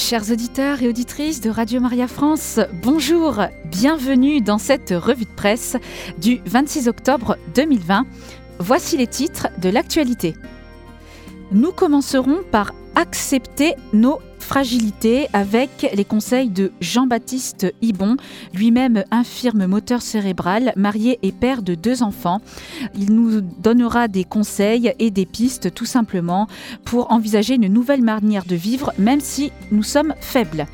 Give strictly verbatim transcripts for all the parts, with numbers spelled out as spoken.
Chers auditeurs et auditrices de Radio Maria France, bonjour, bienvenue dans cette revue de presse du vingt-six octobre deux mille vingt. Voici les titres de l'actualité. Nous commencerons par accepter nos fragilités avec les conseils de Jean-Baptiste Ibon, lui-même infirme moteur cérébral, marié et père de deux enfants. Il nous donnera des conseils et des pistes tout simplement pour envisager une nouvelle manière de vivre, même si nous sommes faibles.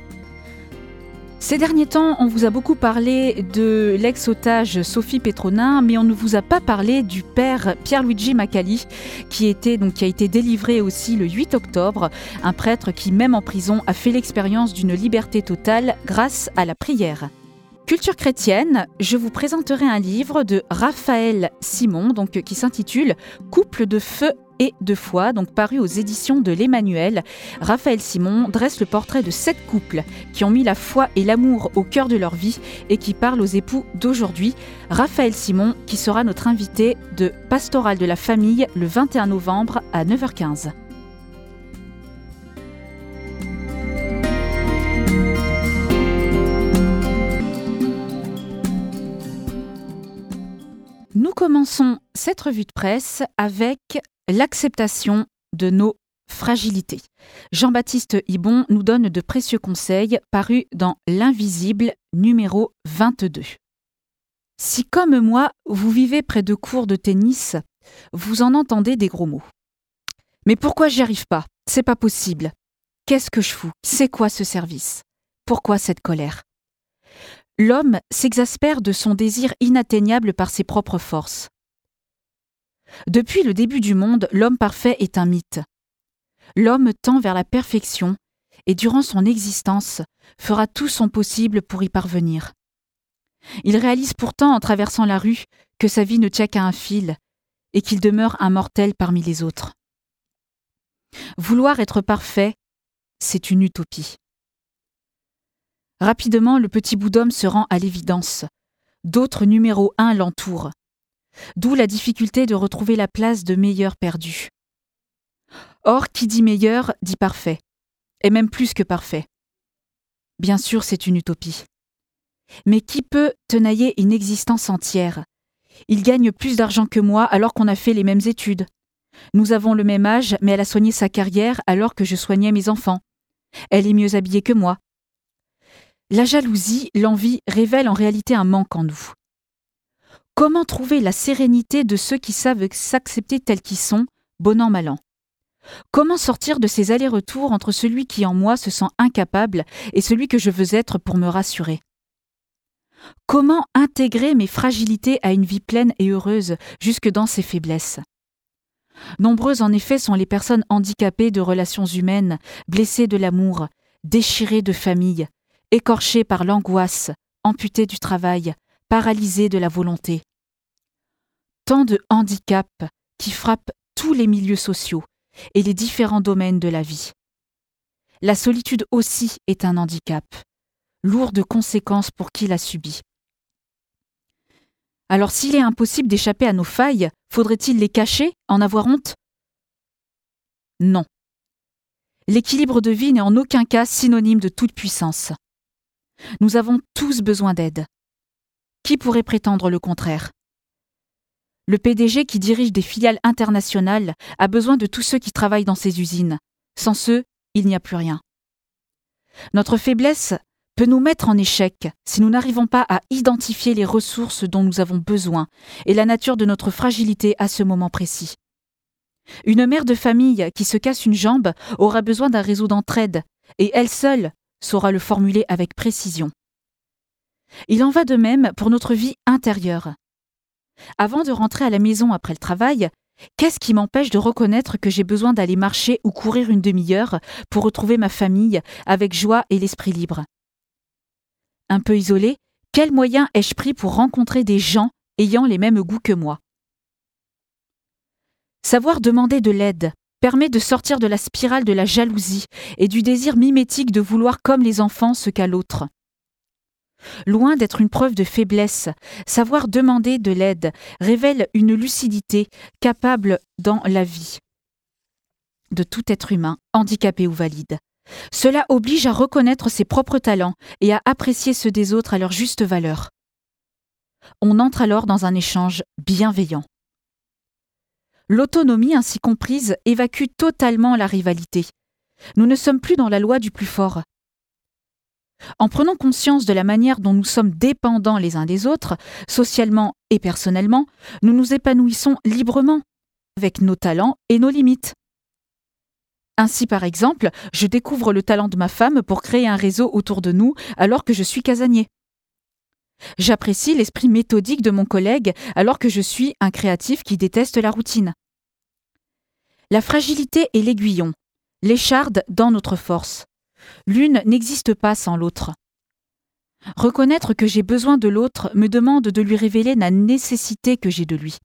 Ces derniers temps, on vous a beaucoup parlé de l'ex-otage Sophie Petronin, mais on ne vous a pas parlé du père Pierluigi Macali, qui, était, donc, qui a été délivré aussi le huit octobre, un prêtre qui, même en prison, a fait l'expérience d'une liberté totale grâce à la prière. Culture chrétienne, je vous présenterai un livre de Raphaël Simon, donc, qui s'intitule « Couple de feu et de foi », donc paru aux éditions de l'Emmanuel. Raphaël Simon dresse le portrait de sept couples qui ont mis la foi et l'amour au cœur de leur vie et qui parlent aux époux d'aujourd'hui. Raphaël Simon qui sera notre invité de Pastoral de la famille le vingt et un novembre à neuf heures quinze. Nous commençons cette revue de presse avec l'acceptation de nos fragilités. Jean-Baptiste Ibon nous donne de précieux conseils parus dans L'Invisible numéro vingt-deux. Si comme moi, vous vivez près de courts de tennis, vous en entendez des gros mots. Mais pourquoi j'y arrive pas ? C'est pas possible. Qu'est-ce que je fous ? C'est quoi ce service ? Pourquoi cette colère ? L'homme s'exaspère de son désir inatteignable par ses propres forces. Depuis le début du monde, l'homme parfait est un mythe. L'homme tend vers la perfection et durant son existence fera tout son possible pour y parvenir. Il réalise pourtant en traversant la rue que sa vie ne tient qu'à un fil et qu'il demeure un mortel parmi les autres. Vouloir être parfait, c'est une utopie. Rapidement, le petit bout d'homme se rend à l'évidence. D'autres numéro un l'entourent. D'où la difficulté de retrouver la place de meilleur perdu. Or, qui dit meilleur, dit parfait. Et même plus que parfait. Bien sûr, c'est une utopie. Mais qui peut tenailler une existence entière ? Il gagne plus d'argent que moi alors qu'on a fait les mêmes études. Nous avons le même âge, mais elle a soigné sa carrière alors que je soignais mes enfants. Elle est mieux habillée que moi. La jalousie, l'envie révèlent en réalité un manque en nous. Comment trouver la sérénité de ceux qui savent s'accepter tels qu'ils sont, bon an, mal an ? Comment sortir de ces allers-retours entre celui qui en moi se sent incapable et celui que je veux être pour me rassurer ? Comment intégrer mes fragilités à une vie pleine et heureuse, jusque dans ses faiblesses ? Nombreuses en effet sont les personnes handicapées de relations humaines, blessées de l'amour, déchirées de famille, écorchées par l'angoisse, amputées du travail, paralysées de la volonté. Tant de handicaps qui frappent tous les milieux sociaux et les différents domaines de la vie. La solitude aussi est un handicap, lourd de conséquences pour qui l'a subi. Alors s'il est impossible d'échapper à nos failles, faudrait-il les cacher, en avoir honte ? Non. L'équilibre de vie n'est en aucun cas synonyme de toute puissance. Nous avons tous besoin d'aide. Qui pourrait prétendre le contraire ? Le P D G qui dirige des filiales internationales a besoin de tous ceux qui travaillent dans ses usines. Sans ceux, il n'y a plus rien. Notre faiblesse peut nous mettre en échec si nous n'arrivons pas à identifier les ressources dont nous avons besoin et la nature de notre fragilité à ce moment précis. Une mère de famille qui se casse une jambe aura besoin d'un réseau d'entraide et elle seule saura le formuler avec précision. Il en va de même pour notre vie intérieure. Avant de rentrer à la maison après le travail, qu'est-ce qui m'empêche de reconnaître que j'ai besoin d'aller marcher ou courir une demi-heure pour retrouver ma famille avec joie et l'esprit libre ? Un peu isolé, quels moyens ai-je pris pour rencontrer des gens ayant les mêmes goûts que moi ? Savoir demander de l'aide permet de sortir de la spirale de la jalousie et du désir mimétique de vouloir comme les enfants ce qu'a l'autre. Loin d'être une preuve de faiblesse, savoir demander de l'aide révèle une lucidité capable dans la vie de tout être humain, handicapé ou valide. Cela oblige à reconnaître ses propres talents et à apprécier ceux des autres à leur juste valeur. On entre alors dans un échange bienveillant. L'autonomie ainsi comprise évacue totalement la rivalité. Nous ne sommes plus dans la loi du plus fort. En prenant conscience de la manière dont nous sommes dépendants les uns des autres, socialement et personnellement, nous nous épanouissons librement, avec nos talents et nos limites. Ainsi, par exemple, je découvre le talent de ma femme pour créer un réseau autour de nous alors que je suis casanier. J'apprécie l'esprit méthodique de mon collègue alors que je suis un créatif qui déteste la routine. La fragilité est l'aiguillon, l'écharde dans notre force. L'une n'existe pas sans l'autre. Reconnaître que j'ai besoin de l'autre me demande de lui révéler la nécessité que j'ai de lui.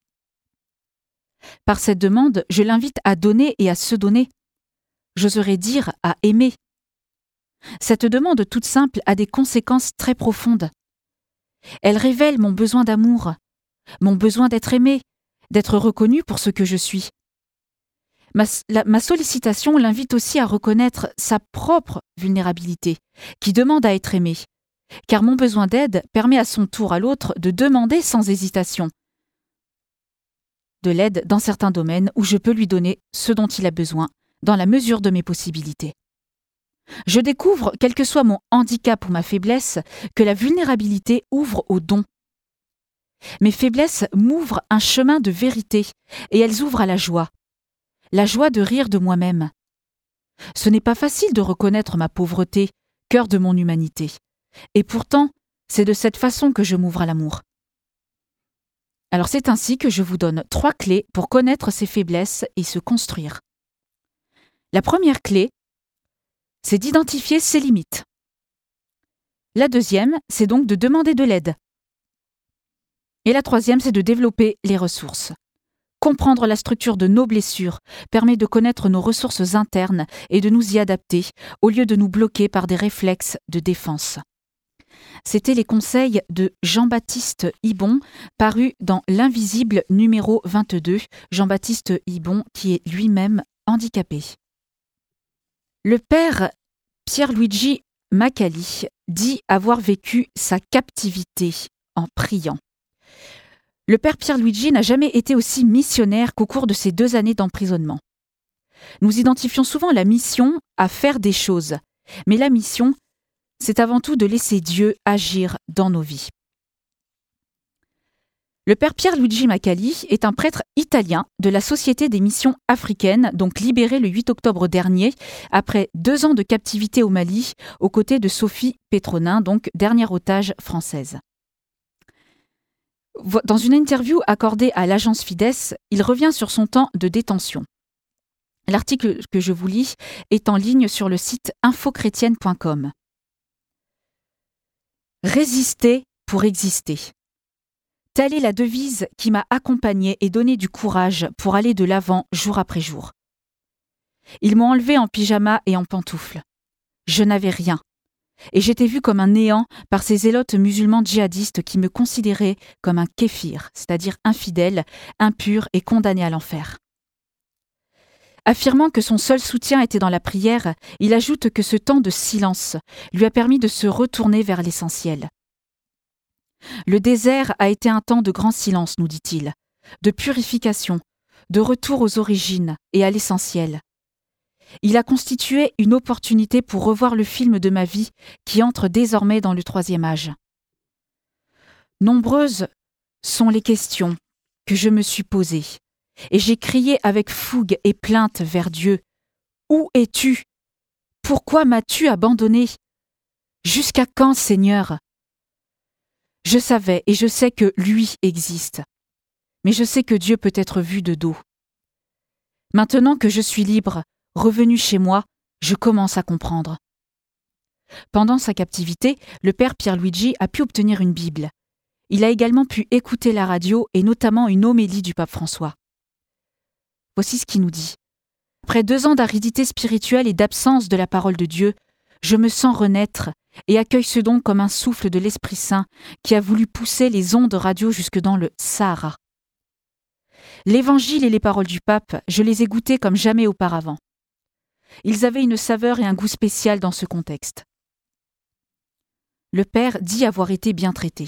Par cette demande, je l'invite à donner et à se donner. J'oserais dire à aimer. Cette demande toute simple a des conséquences très profondes. Elle révèle mon besoin d'amour, mon besoin d'être aimé, d'être reconnu pour ce que je suis. Ma, la, ma sollicitation l'invite aussi à reconnaître sa propre vulnérabilité, qui demande à être aimée, car mon besoin d'aide permet à son tour à l'autre de demander sans hésitation de l'aide dans certains domaines où je peux lui donner ce dont il a besoin, dans la mesure de mes possibilités. Je découvre, quel que soit mon handicap ou ma faiblesse, que la vulnérabilité ouvre au don. Mes faiblesses m'ouvrent un chemin de vérité et elles ouvrent à la joie. La joie de rire de moi-même. Ce n'est pas facile de reconnaître ma pauvreté, cœur de mon humanité. Et pourtant, c'est de cette façon que je m'ouvre à l'amour. Alors c'est ainsi que je vous donne trois clés pour connaître ses faiblesses et se construire. La première clé, c'est d'identifier ses limites. La deuxième, c'est donc de demander de l'aide. Et la troisième, c'est de développer les ressources. Comprendre la structure de nos blessures permet de connaître nos ressources internes et de nous y adapter, au lieu de nous bloquer par des réflexes de défense. C'étaient les conseils de Jean-Baptiste Hibon, paru dans L'Invisible numéro vingt-deux, Jean-Baptiste Hibon qui est lui-même handicapé. Le père Pierluigi Macali dit avoir vécu sa captivité en priant. Le père Pierluigi n'a jamais été aussi missionnaire qu'au cours de ces deux années d'emprisonnement. Nous identifions souvent la mission à faire des choses, mais la mission, c'est avant tout de laisser Dieu agir dans nos vies. Le père Pierluigi Macali est un prêtre italien de la Société des missions africaines, donc libéré le huit octobre dernier, après deux ans de captivité au Mali, aux côtés de Sophie Pétronin, donc dernière otage française. Dans une interview accordée à l'agence Fides, il revient sur son temps de détention. L'article que je vous lis est en ligne sur le site info chrétienne point com. Résister pour exister. Telle est la devise qui m'a accompagnée et donné du courage pour aller de l'avant jour après jour. Ils m'ont enlevé en pyjama et en pantoufles. Je n'avais rien. Et j'étais vue comme un néant par ces zélotes musulmans djihadistes qui me considéraient comme un kéfir, c'est-à-dire infidèle, impur et condamné à l'enfer. Affirmant que son seul soutien était dans la prière, il ajoute que ce temps de silence lui a permis de se retourner vers l'essentiel. Le désert a été un temps de grand silence, nous dit-il, de purification, de retour aux origines et à l'essentiel. Il a constitué une opportunité pour revoir le film de ma vie qui entre désormais dans le troisième âge. Nombreuses sont les questions que je me suis posées, et j'ai crié avec fougue et plainte vers Dieu. « Où es-tu ? Pourquoi m'as-tu abandonné ? Jusqu'à quand, Seigneur ? » Je savais et je sais que lui existe, mais je sais que Dieu peut être vu de dos. Maintenant que je suis libre, revenu chez moi, je commence à comprendre. Pendant sa captivité, le père Pierluigi a pu obtenir une Bible. Il a également pu écouter la radio et notamment une homélie du pape François. Voici ce qu'il nous dit. Après deux ans d'aridité spirituelle et d'absence de la parole de Dieu, je me sens renaître et accueille ce don comme un souffle de l'Esprit Saint qui a voulu pousser les ondes radio jusque dans le Sahara. L'Évangile et les paroles du pape, je les ai goûtées comme jamais auparavant. Ils avaient une saveur et un goût spécial dans ce contexte. Le père dit avoir été bien traité.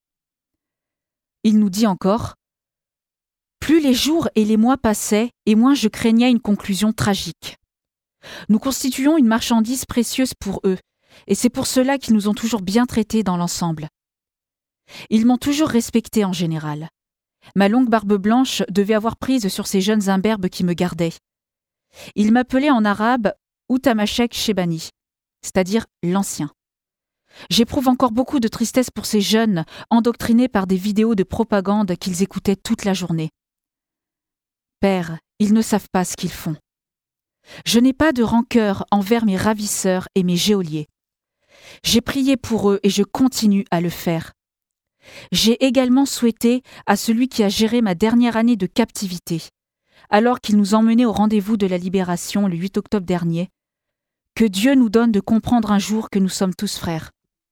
Il nous dit encore « Plus les jours et les mois passaient, et moins je craignais une conclusion tragique. Nous constituons une marchandise précieuse pour eux, et c'est pour cela qu'ils nous ont toujours bien traités dans l'ensemble. Ils m'ont toujours respecté en général. Ma longue barbe blanche devait avoir prise sur ces jeunes imberbes qui me gardaient. Ils m'appelaient en arabe Outamachek Shebani, c'est-à-dire l'ancien. J'éprouve encore beaucoup de tristesse pour ces jeunes endoctrinés par des vidéos de propagande qu'ils écoutaient toute la journée. Père, ils ne savent pas ce qu'ils font. Je n'ai pas de rancœur envers mes ravisseurs et mes geôliers. J'ai prié pour eux et je continue à le faire. J'ai également souhaité à celui qui a géré ma dernière année de captivité, alors qu'il nous emmenait au rendez-vous de la libération le huit octobre dernier, que Dieu nous donne de comprendre un jour que nous sommes tous frères.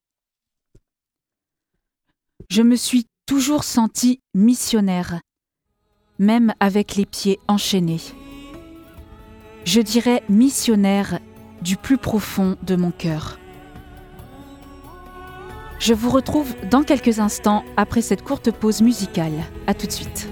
Je me suis toujours sentie missionnaire, même avec les pieds enchaînés. Je dirais missionnaire du plus profond de mon cœur. Je vous retrouve dans quelques instants après cette courte pause musicale. À tout de suite.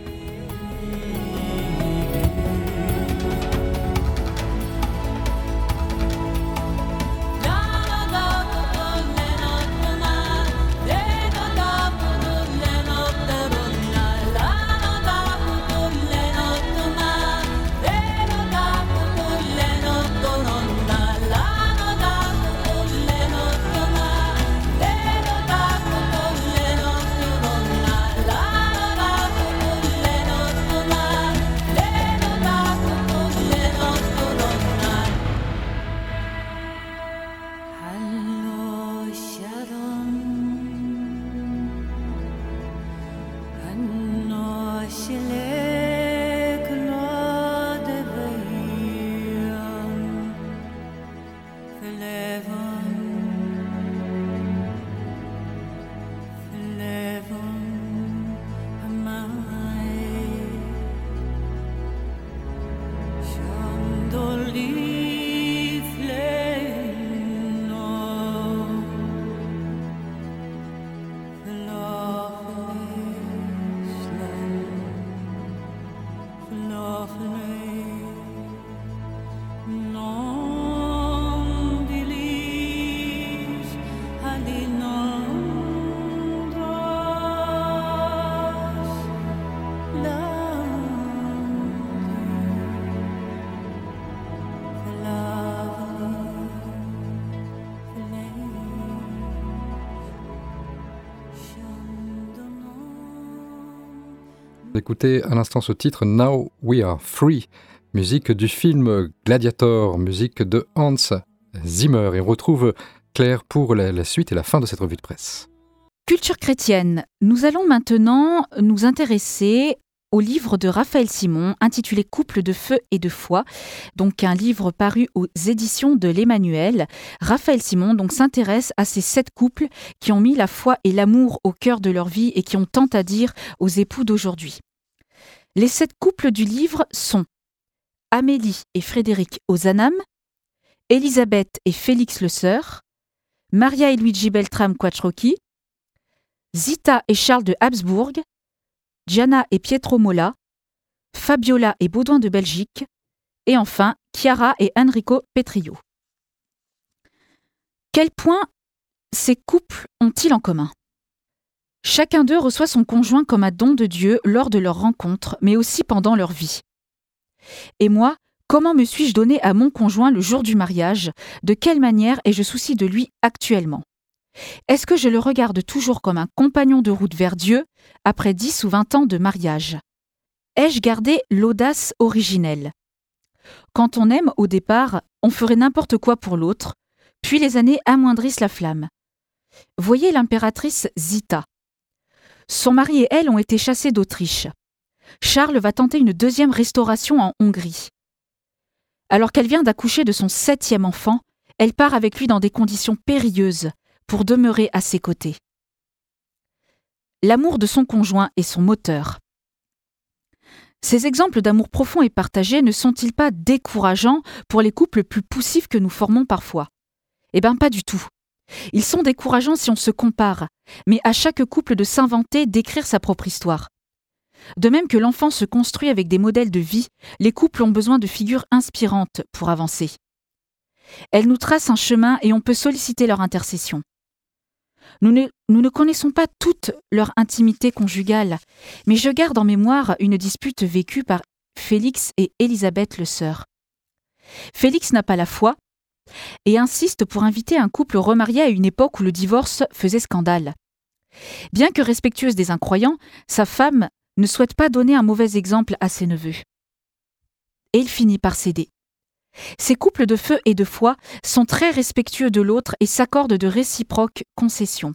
Écoutez à l'instant ce titre Now We Are Free, musique du film Gladiator, musique de Hans Zimmer. Et on retrouve Claire pour la, la suite et la fin de cette revue de presse. Culture chrétienne, nous allons maintenant nous intéresser au livre de Raphaël Simon intitulé Couple de feu et de foi, donc un livre paru aux éditions de l'Emmanuel. Raphaël Simon donc s'intéresse à ces sept couples qui ont mis la foi et l'amour au cœur de leur vie et qui ont tant à dire aux époux d'aujourd'hui. Les sept couples du livre sont Amélie et Frédéric Ozanam, Elisabeth et Félix Le Sœur, Maria et Luigi Beltrame Quattrocchi, Zita et Charles de Habsbourg, Gianna et Pietro Mola, Fabiola et Baudouin de Belgique, et enfin Chiara et Enrico Petrillo. Quels points ces couples ont-ils en commun ? Chacun d'eux reçoit son conjoint comme un don de Dieu lors de leur rencontre, mais aussi pendant leur vie. Et moi, comment me suis-je donné à mon conjoint le jour du mariage ? De quelle manière ai-je souci de lui actuellement ? Est-ce que je le regarde toujours comme un compagnon de route vers Dieu après dix ou vingt ans de mariage ? Ai-je gardé l'audace originelle ? Quand on aime au départ, on ferait n'importe quoi pour l'autre, puis les années amoindrissent la flamme. Voyez l'impératrice Zita. Son mari et elle ont été chassés d'Autriche. Charles va tenter une deuxième restauration en Hongrie. Alors qu'elle vient d'accoucher de son septième enfant, elle part avec lui dans des conditions périlleuses pour demeurer à ses côtés. L'amour de son conjoint est son moteur. Ces exemples d'amour profond et partagé ne sont-ils pas décourageants pour les couples plus poussifs que nous formons parfois ? Eh bien, pas du tout. Ils sont décourageants si on se compare, mais à chaque couple de s'inventer, d'écrire sa propre histoire. De même que l'enfant se construit avec des modèles de vie, les couples ont besoin de figures inspirantes pour avancer. Elles nous tracent un chemin et on peut solliciter leur intercession. Nous ne, nous ne connaissons pas toute leur intimité conjugale, mais je garde en mémoire une dispute vécue par Félix et Élisabeth Le Sœur. Félix n'a pas la foi et insiste pour inviter un couple remarié à une époque où le divorce faisait scandale. Bien que respectueuse des incroyants, sa femme ne souhaite pas donner un mauvais exemple à ses neveux. Et il finit par céder. Ces couples de feu et de foi sont très respectueux de l'autre et s'accordent de réciproques concessions.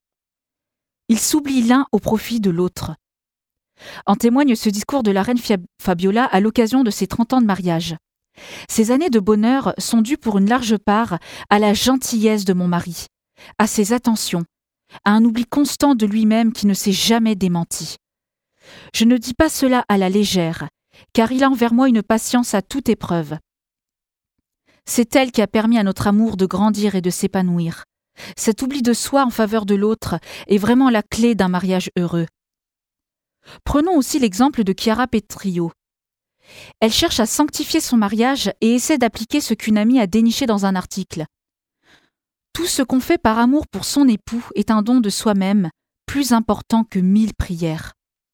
Ils s'oublient l'un au profit de l'autre. En témoigne ce discours de la reine Fabiola à l'occasion de ses trente ans de mariage. Ces années de bonheur sont dues pour une large part à la gentillesse de mon mari, à ses attentions, à un oubli constant de lui-même qui ne s'est jamais démenti. Je ne dis pas cela à la légère, car il a envers moi une patience à toute épreuve. C'est elle qui a permis à notre amour de grandir et de s'épanouir. Cet oubli de soi en faveur de l'autre est vraiment la clé d'un mariage heureux. Prenons aussi l'exemple de Chiara Petrillo. Elle cherche à sanctifier son mariage et essaie d'appliquer ce qu'une amie a déniché dans un article. Tout ce qu'on fait par amour pour son époux est un don de soi-même, plus important que mille prières.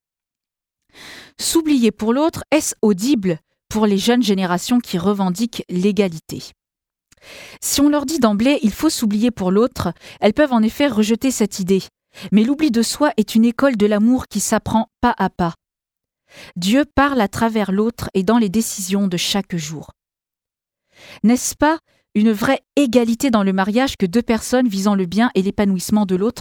S'oublier pour l'autre, est-ce audible pour les jeunes générations qui revendiquent l'égalité ? Si on leur dit d'emblée « il faut s'oublier pour l'autre », elles peuvent en effet rejeter cette idée. Mais l'oubli de soi est une école de l'amour qui s'apprend pas à pas. Dieu parle à travers l'autre et dans les décisions de chaque jour. N'est-ce pas une vraie égalité dans le mariage que deux personnes visant le bien et l'épanouissement de l'autre ?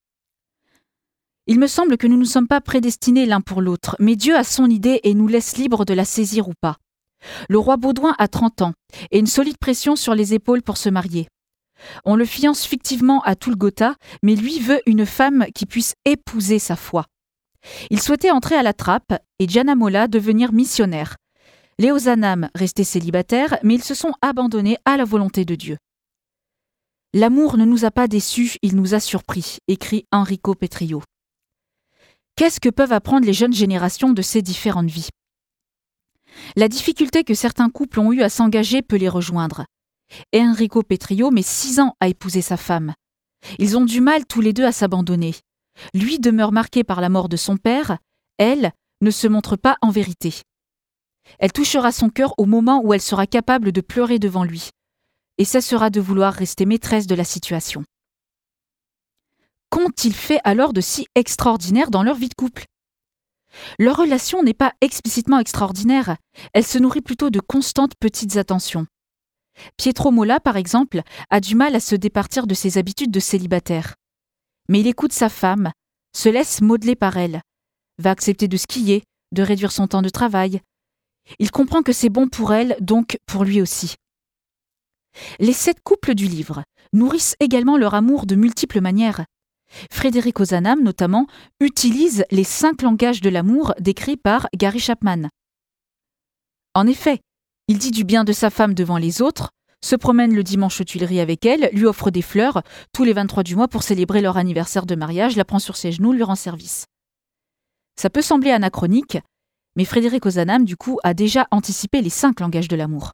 Il me semble que nous ne sommes pas prédestinés l'un pour l'autre, mais Dieu a son idée et nous laisse libres de la saisir ou pas. Le roi Baudouin a trente ans et une solide pression sur les épaules pour se marier. On le fiance fictivement à Toulgotha, mais lui veut une femme qui puisse épouser sa foi. Il souhaitait entrer à la trappe et Gianna Molla devenir missionnaire. Léo Zanam restait célibataire, mais ils se sont abandonnés à la volonté de Dieu. L'amour ne nous a pas déçus, il nous a surpris, écrit Enrico Petrillo. Qu'est-ce que peuvent apprendre les jeunes générations de ces différentes vies ? La difficulté que certains couples ont eue à s'engager peut les rejoindre. Enrico Petrillo met six ans à épouser sa femme. Ils ont du mal tous les deux à s'abandonner. Lui demeure marqué par la mort de son père, elle ne se montre pas en vérité. Elle touchera son cœur au moment où elle sera capable de pleurer devant lui, et cessera de vouloir rester maîtresse de la situation. Qu'ont-ils fait alors de si extraordinaire dans leur vie de couple ? Leur relation n'est pas explicitement extraordinaire, elle se nourrit plutôt de constantes petites attentions. Pietro Molla, par exemple, a du mal à se départir de ses habitudes de célibataire. Mais il écoute sa femme, se laisse modeler par elle, va accepter de skier, de réduire son temps de travail. Il comprend que c'est bon pour elle, donc pour lui aussi. Les sept couples du livre nourrissent également leur amour de multiples manières. Frédéric Ozanam, notamment, utilise les cinq langages de l'amour décrits par Gary Chapman. En effet, il dit du bien de sa femme devant les autres, se promène le dimanche aux Tuileries avec elle, lui offre des fleurs tous les vingt-trois du mois pour célébrer leur anniversaire de mariage, la prend sur ses genoux, lui rend service. Ça peut sembler anachronique, mais Frédéric Ozanam, du coup, a déjà anticipé les cinq langages de l'amour.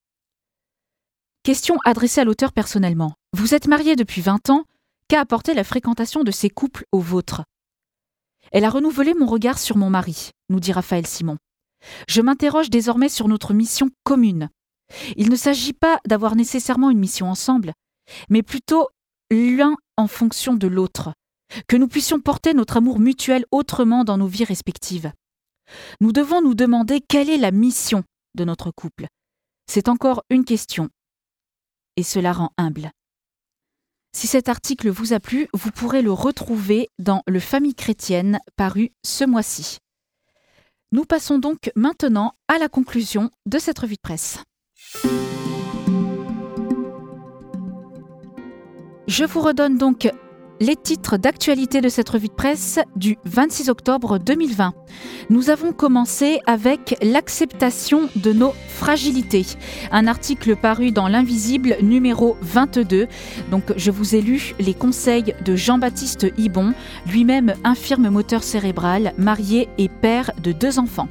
Question adressée à l'auteur personnellement. Vous êtes marié depuis vingt ans, qu'a apporté la fréquentation de ces couples au vôtre ? Elle a renouvelé mon regard sur mon mari, nous dit Raphaël Simon. Je m'interroge désormais sur notre mission commune. Il ne s'agit pas d'avoir nécessairement une mission ensemble, mais plutôt l'un en fonction de l'autre, que nous puissions porter notre amour mutuel autrement dans nos vies respectives. Nous devons nous demander quelle est la mission de notre couple. C'est encore une question, et cela rend humble. Si cet article vous a plu, vous pourrez le retrouver dans Le Famille chrétienne, paru ce mois-ci. Nous passons donc maintenant à la conclusion de cette revue de presse. Je vous redonne donc Les titres d'actualité de cette revue de presse du vingt-six octobre deux mille vingt. Nous avons commencé avec l'acceptation de nos fragilités. Un article paru dans l'Invisible numéro vingt-deux. Donc je vous ai lu les conseils de Jean-Baptiste Ibon, lui-même infirme moteur cérébral, marié et père de deux enfants.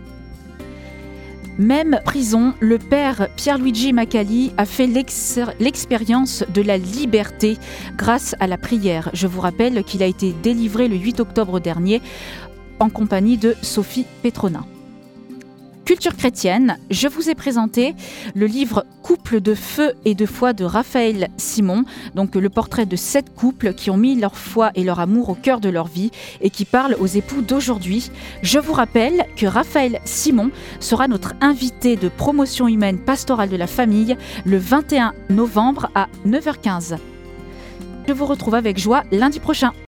Même prison, le père Pierluigi Macali a fait l'ex- l'expérience de la liberté grâce à la prière. Je vous rappelle qu'il a été délivré le huit octobre dernier en compagnie de Sophie Petronin. Culture chrétienne, je vous ai présenté le livre Couple de feu et de foi de Raphaël Simon, donc le portrait de sept couples qui ont mis leur foi et leur amour au cœur de leur vie et qui parlent aux époux d'aujourd'hui. Je vous rappelle que Raphaël Simon sera notre invité de promotion humaine pastorale de la famille le vingt et un novembre à neuf heures quinze. Je vous retrouve avec joie lundi prochain.